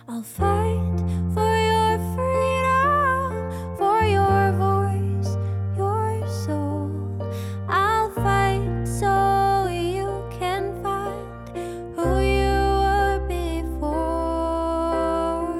I'll fight for your freedom, for your voice, your soul. I'll fight so you can find who you were before.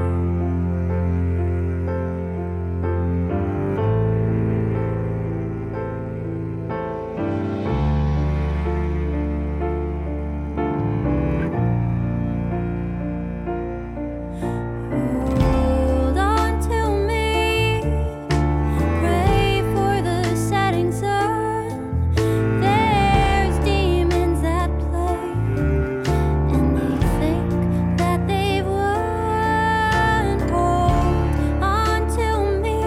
Hold on to me, pray for the setting sun. There's demons at play, and they think that they've won. Hold on to me,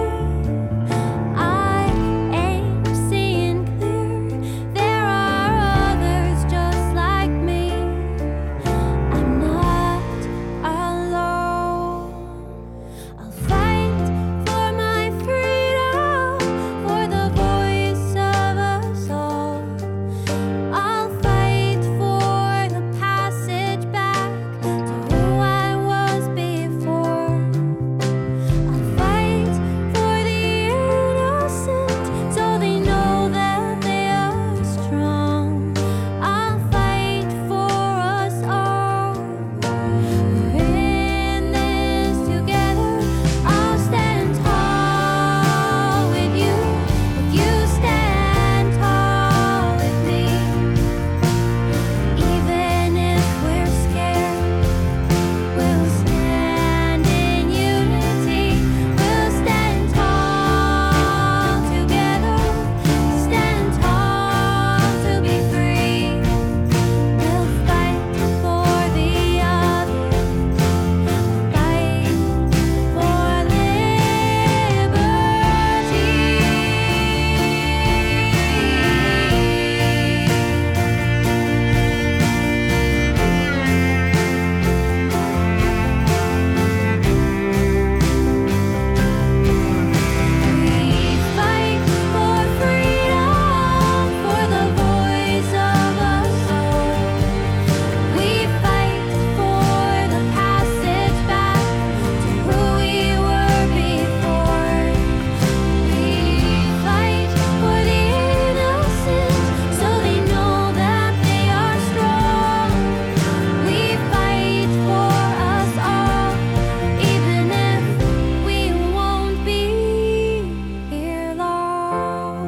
I ain't seeing clear. There are others just like me. I'm not alone. I'll fight for my freedom, for the voice of us all. I'll fight for the passage back to who I was before. I'll fight for the innocent so they know that they are strong. I'll fight for us all. We're in this together. I'll stand tall with you if you stand tall with me. Even if we're scared, we'll stand in unity. We'll stand tall together. Stand tall to be free. We'll fight for the other. Fight for We fight for freedom, for the voice of us all. We fight for the passage back to who we were before. We fight for the innocent so they know that they are strong. We fight for us all, even if we won't be here long.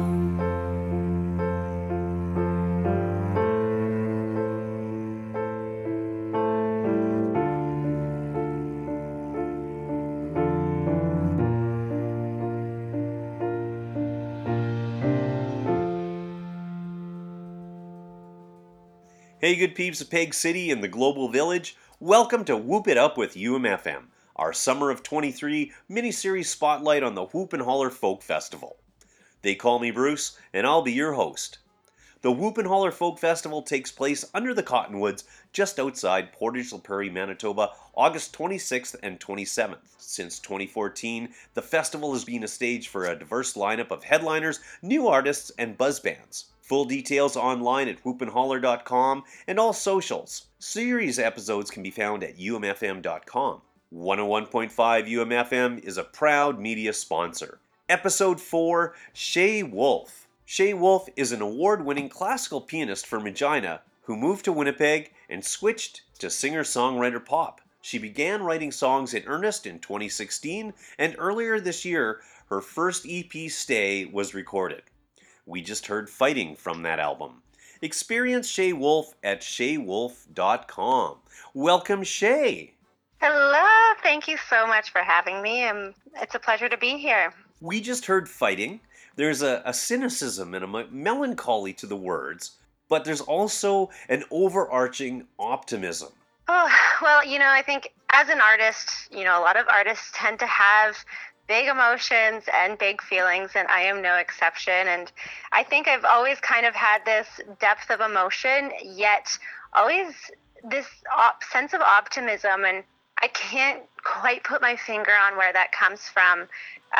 Hey, good peeps of Peg City and the Global Village. Welcome to Whoop It Up with UMFM, our Summer of 23 mini-series spotlight on the Whoop and Holler Folk Festival. They call me Bruce, and I'll be your host. The Whoop and Holler Folk Festival takes place under the Cottonwoods just outside Portage la Prairie, Manitoba, August 26th and 27th. Since 2014, the festival has been a stage for a diverse lineup of headliners, new artists, and buzz bands. Full details online at whoopandholler.com and all socials. Series episodes can be found at umfm.com. 101.5 UMFM is a proud media sponsor. Episode 4, Shay Wolf. Shay Wolf is an award-winning classical pianist from Regina who moved to Winnipeg and switched to singer-songwriter pop. She began writing songs in earnest in 2016, and earlier this year, her first EP, Stay, was recorded. We just heard Fighting from that album. Experience Shay Wolf at shaywolf.com. Welcome, Shay. Hello, thank you so much for having me. It's a pleasure to be here. We just heard Fighting. There's a cynicism and a melancholy to the words, but there's also an overarching optimism. Oh, well, I think as an artist, a lot of artists tend to have big emotions and big feelings, and I am no exception. And I think I've always kind of had this depth of emotion, yet always this sense of optimism, and I can't quite put my finger on where that comes from.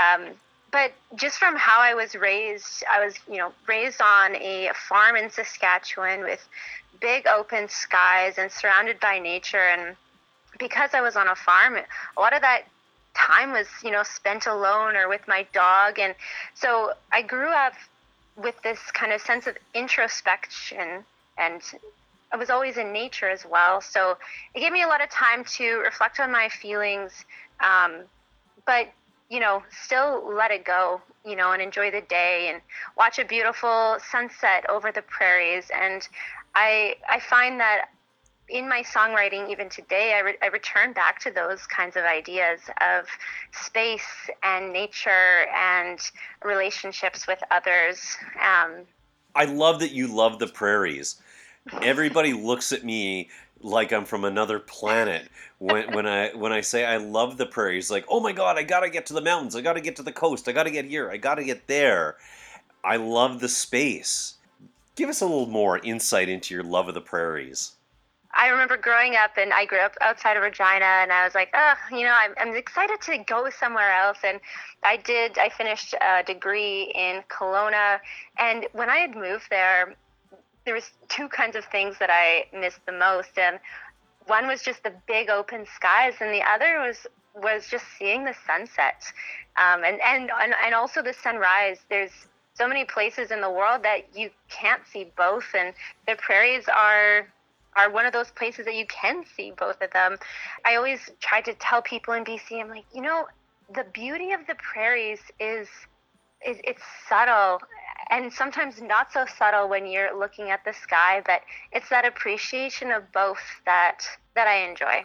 But just from how I was raised, raised on a farm in Saskatchewan with big open skies and surrounded by nature. And because I was on a farm, a lot of that time was, spent alone or with my dog. And so I grew up with this kind of sense of introspection, and I was always in nature as well. So it gave me a lot of time to reflect on my feelings, but, still let it go, and enjoy the day and watch a beautiful sunset over the prairies. And I find that in my songwriting, even today, I return back to those kinds of ideas of space and nature and relationships with others. I love that you love the prairies. Everybody looks at me like I'm from another planet when I say I love the prairies. Like, oh my God, I gotta get to the mountains. I gotta get to the coast. I gotta get here. I gotta get there. I love the space. Give us a little more insight into your love of the prairies. I remember growing up, and I grew up outside of Regina, and I was like, I'm excited to go somewhere else. And I finished a degree in Kelowna. And when I had moved there was two kinds of things that I missed the most. And one was just the big open skies, and the other was just seeing the sunset, and also the sunrise. There's so many places in the world that you can't see both, and the prairies are one of those places that you can see both of them. I always try to tell people in BC, I'm like, the beauty of the prairies is it's subtle, and sometimes not so subtle when you're looking at the sky, but it's that appreciation of both that I enjoy.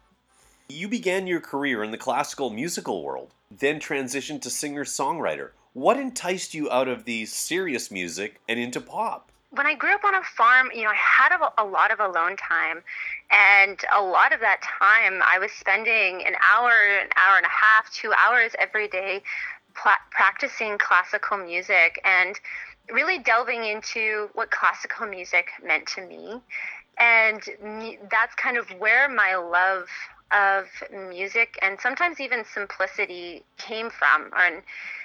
You began your career in the classical musical world, then transitioned to singer-songwriter. What enticed you out of the serious music and into pop? When I grew up on a farm, I had a lot of alone time, and a lot of that time I was spending an hour and a half, 2 hours every day practicing classical music and really delving into what classical music meant to me. And that's kind of where my love of music and sometimes even simplicity came from. And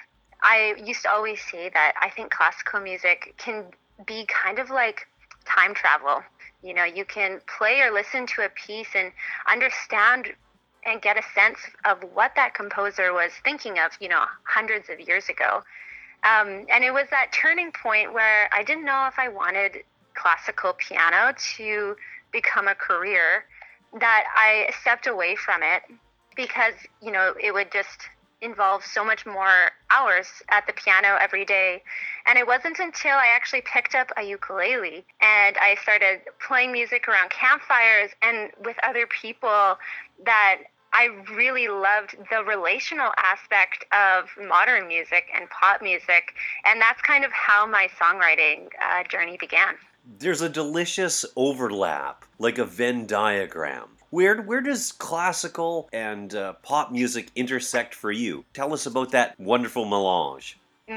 I used to always say that I think classical music can be kind of like time travel. You can play or listen to a piece and understand and get a sense of what that composer was thinking of, hundreds of years ago. And it was that turning point where I didn't know if I wanted classical piano to become a career, that I stepped away from it because, it would just involve so much more hours at the piano every day. And it wasn't until I actually picked up a ukulele and I started playing music around campfires and with other people that I really loved the relational aspect of modern music and pop music. And that's kind of how my songwriting journey began. There's a delicious overlap, like a Venn diagram. Where does classical and pop music intersect for you? Tell us about that wonderful melange.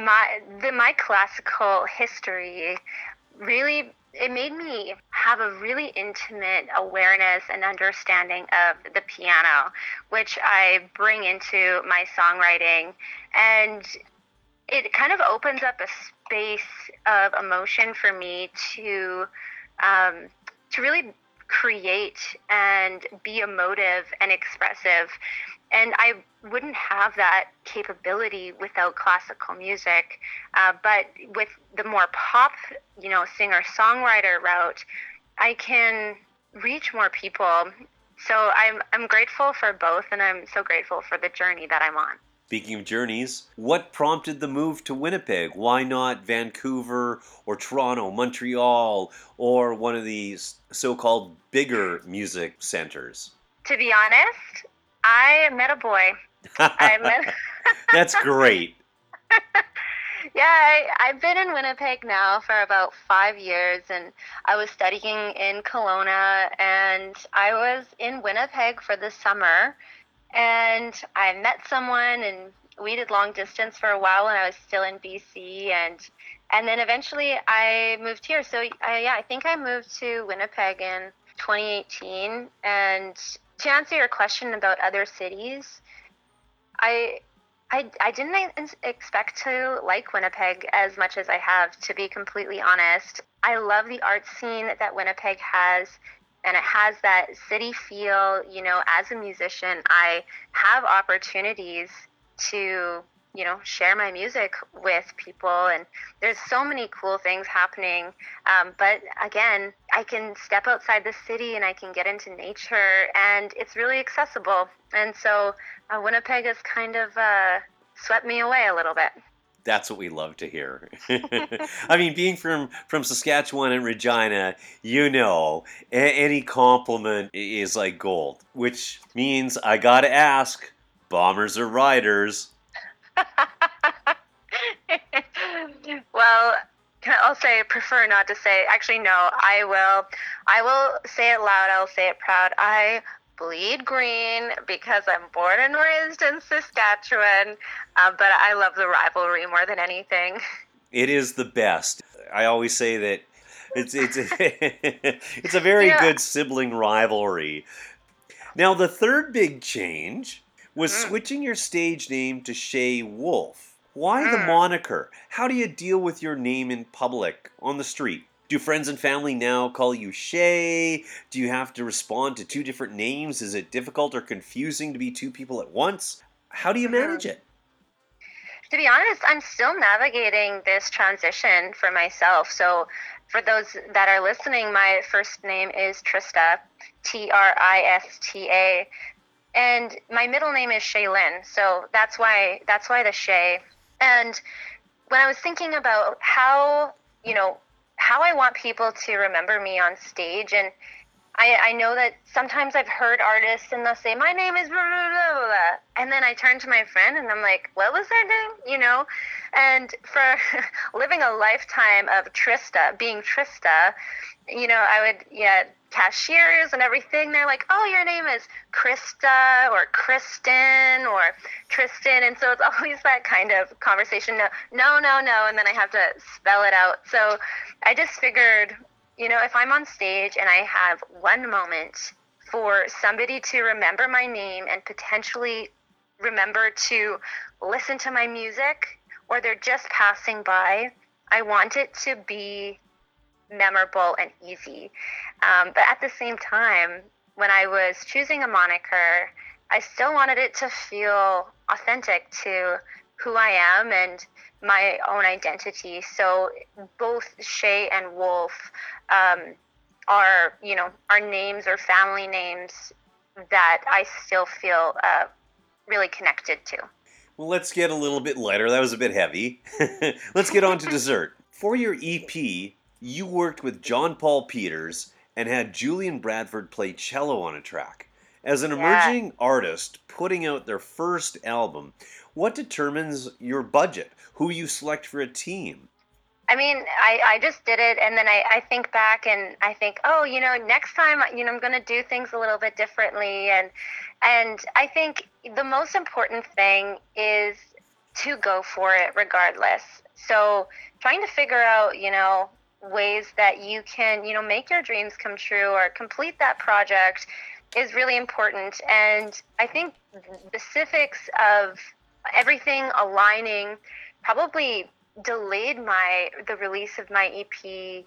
My classical history really, it made me have a really intimate awareness and understanding of the piano, which I bring into my songwriting. And it kind of opens up a space of emotion for me to really create and be emotive and expressive. And I wouldn't have that capability without classical music. But with the more pop, singer-songwriter route, I can reach more people. So I'm grateful for both, and I'm so grateful for the journey that I'm on. Speaking of journeys, what prompted the move to Winnipeg? Why not Vancouver or Toronto, Montreal, or one of these so-called bigger music centers? To be honest, I met a boy. That's great. Yeah, I've been in Winnipeg now for about 5 years, and I was studying in Kelowna, and I was in Winnipeg for the summer. And I met someone, and we did long distance for a while when I was still in BC, and then eventually I moved here. So I think I moved to Winnipeg in 2018. And to answer your question about other cities, I didn't expect to like Winnipeg as much as I have, to be completely honest. I love the art scene that Winnipeg has. and it has that city feel. As a musician, I have opportunities to, share my music with people, and there's so many cool things happening. But again, I can step outside the city and I can get into nature, and it's really accessible. And so Winnipeg has kind of swept me away a little bit. That's what we love to hear. I mean, being from Saskatchewan and Regina, any compliment is like gold, which means I gotta ask, bombers or riders? Well, I'll say prefer not to say. Actually, no, I will. I will say it loud. I'll say it proud. I bleed green because I'm born and raised in Saskatchewan, but I love the rivalry more than anything. It is the best. I always say that it's it's a very good sibling rivalry. Now, the third big change was switching your stage name to Shay Wolf. Why the moniker? How do you deal with your name in public, on the street? Do friends and family now call you Shay? Do you have to respond to two different names? Is it difficult or confusing to be two people at once? How do you manage it? To be honest, I'm still navigating this transition for myself. So for those that are listening, my first name is Trista, Trista. And my middle name is Shaylin. So that's why the Shay. And when I was thinking about how I want people to remember me on stage, and I know that sometimes I've heard artists and they'll say, my name is blah, blah, blah, blah. And then I turn to my friend and I'm like, what was their name? And for living a lifetime of being Trista, I would, cashiers and everything, they're like, oh, your name is Krista or Kristen or Tristan. And so it's always that kind of conversation. No. And then I have to spell it out. So I just figured, if I'm on stage and I have one moment for somebody to remember my name and potentially remember to listen to my music, or they're just passing by, I want it to be memorable and easy. But at the same time, when I was choosing a moniker, I still wanted it to feel authentic to who I am and my own identity. So both Shay and Wolf are names or family names that I still feel really connected to. Well, let's get a little bit lighter. That was a bit heavy. Let's get on to dessert. For your EP, you worked with John Paul Peters and had Julian Bradford play cello on a track. As an emerging artist putting out their first album, what determines your budget? Who you select for a team? I mean, I just did it, and then I think back and I think, next time, I'm going to do things a little bit differently. And I think the most important thing is to go for it regardless. So trying to figure out, ways that you can, make your dreams come true or complete that project is really important. And I think the specifics of everything aligning probably delayed the release of my EP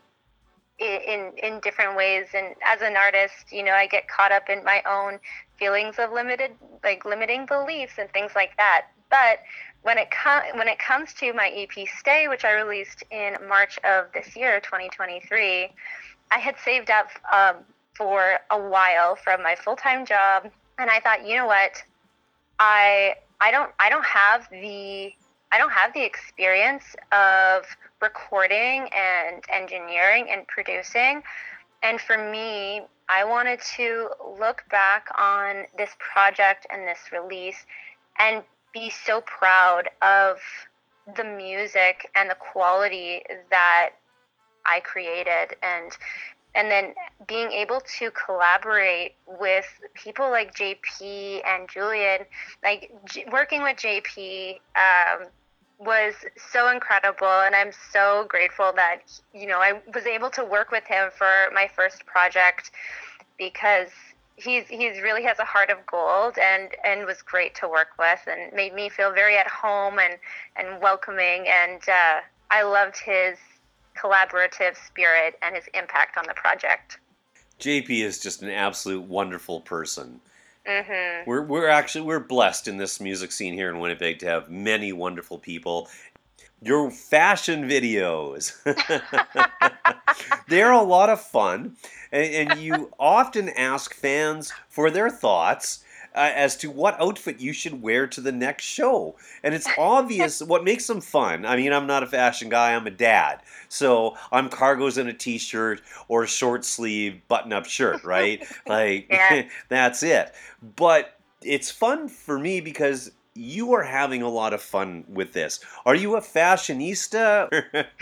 in different ways. And as an artist, I get caught up in my own feelings of limiting beliefs and things like that. But when it comes to my EP Stay, which I released in March of this year, 2023, I had saved up for a while from my full-time job, and I thought, you know what, I don't have the experience of recording and engineering and producing, and for me, I wanted to look back on this project and this release and be so proud of the music and the quality that I created, and then being able to collaborate with people like JP and Julian, working with JP was so incredible, and I'm so grateful that I was able to work with him for my first project, because he's really has a heart of gold and was great to work with and made me feel very at home and welcoming, and I loved his collaborative spirit and his impact on the project. JP is just an absolute wonderful person. Mhm. We're blessed in this music scene here in Winnipeg to have many wonderful people. Your fashion videos, they're a lot of fun, and you often ask fans for their thoughts as to what outfit you should wear to the next show. And it's obvious what makes them fun. I mean, I'm not a fashion guy, I'm a dad. So I'm cargos in a t-shirt or a short sleeve button-up shirt, right? Like, Yeah. that's it. But it's fun for me because you are having a lot of fun with this. Are you a fashionista?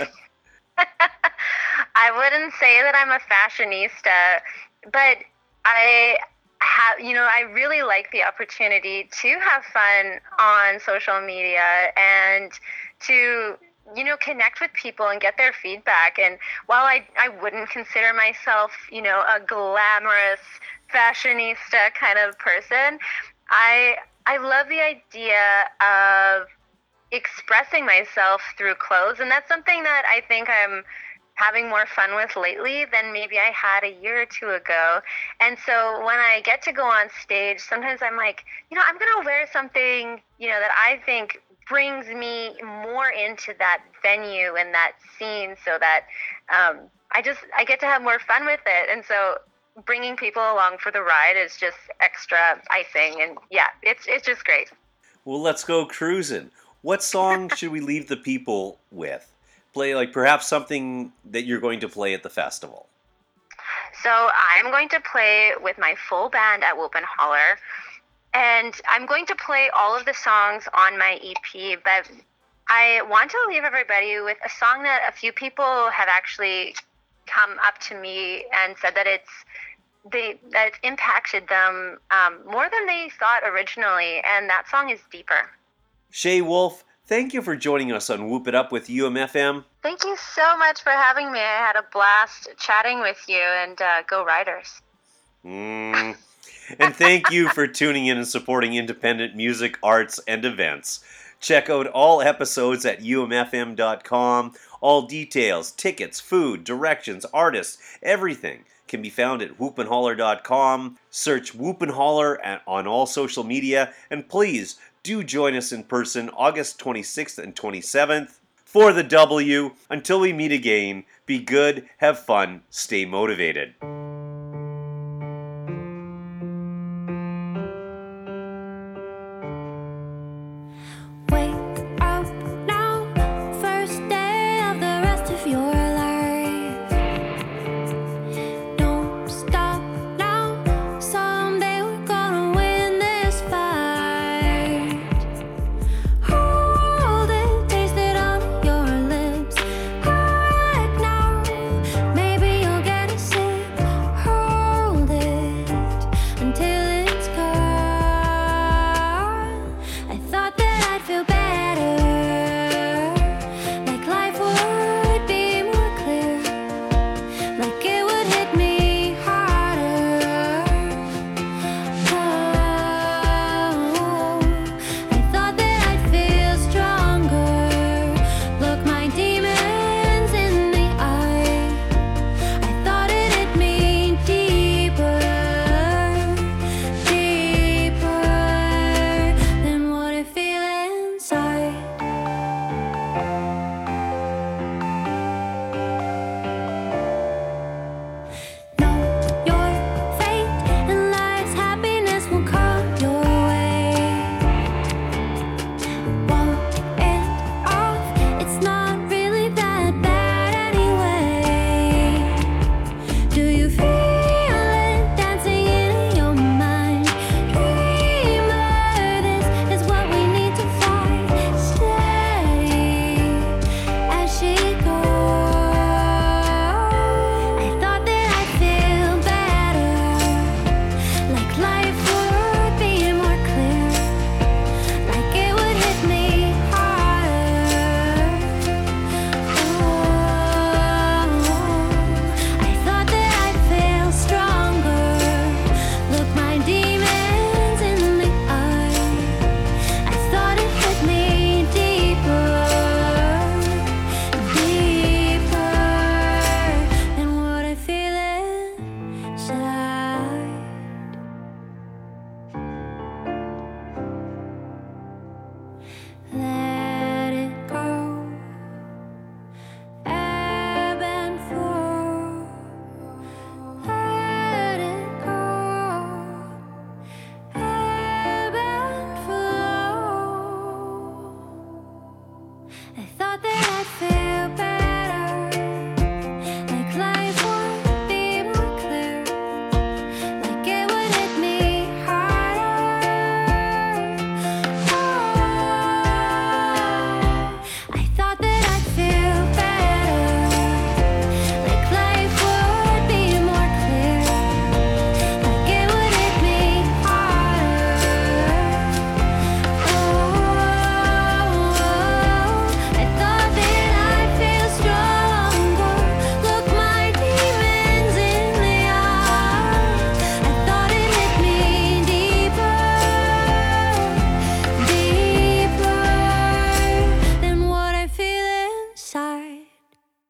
I wouldn't say that I'm a fashionista, but I really like the opportunity to have fun on social media and to, connect with people and get their feedback. And while I wouldn't consider myself, a glamorous fashionista kind of person, I love the idea of expressing myself through clothes, and that's something that I think I'm having more fun with lately than maybe I had a year or two ago. And so when I get to go on stage, sometimes I'm like, I'm going to wear something, that I think brings me more into that venue and that scene so that I get to have more fun with it. And so bringing people along for the ride is just extra icing. And yeah, it's just great. Well, let's go cruising. What song should we leave the people with? Play like perhaps something that you're going to play at the festival. So I'm going to play with my full band at Whoop and Holler, and I'm going to play all of the songs on my EP, but I want to leave everybody with a song that a few people have actually come up to me and said that it's impacted them more than they thought originally, and that song is Deeper. Shay Wolf, thank you for joining us on Whoop It Up with UMFM. Thank you so much for having me. I had a blast chatting with you, and go Riders. And thank you for tuning in and supporting independent music, arts, and events. Check out all episodes at umfm.com. All details, tickets, food, directions, artists, everything can be found at whoopandholler.com. Search Whoop and Holler on all social media, and please do join us in person August 26th and 27th for the W. Until we meet again, be good, have fun, stay motivated.